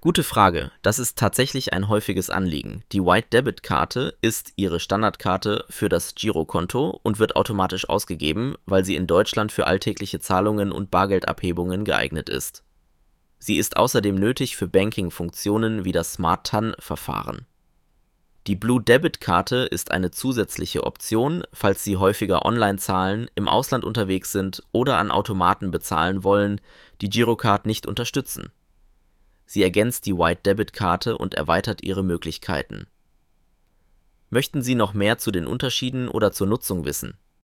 Gute Frage. Das ist tatsächlich ein häufiges Anliegen. Die White Debit Karte ist Ihre Standardkarte für das Girokonto und wird automatisch ausgegeben, weil sie in Deutschland für alltägliche Zahlungen und Bargeldabhebungen geeignet ist. Sie ist außerdem nötig für Banking-Funktionen wie das Smart-TAN-Verfahren. Die Blue Debit Karte ist eine zusätzliche Option, falls Sie häufiger online zahlen, im Ausland unterwegs sind oder an Automaten bezahlen wollen, die Girocard nicht unterstützen. Sie ergänzt die White Debit Karte und erweitert Ihre Möglichkeiten. Möchten Sie noch mehr zu den Unterschieden oder zur Nutzung wissen?